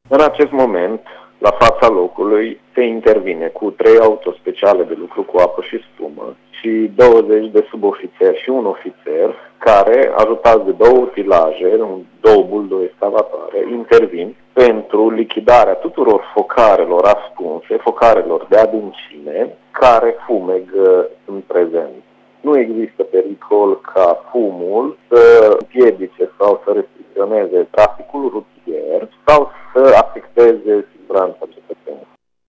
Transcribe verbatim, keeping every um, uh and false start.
În acest moment, la fața locului, se intervine cu trei autospeciale de lucru cu apă și spumă și douăzeci de subofițeri și un ofițer care, ajutați de două utilaje, două buldo-excavatoare, intervin pentru lichidarea tuturor focarelor ascunse, focarelor de adâncime, care fumegă în prezent. Nu există pericol ca fumul să împiedice sau să restricționeze traficul rutier sau să afecteze siguranța cetățenilor.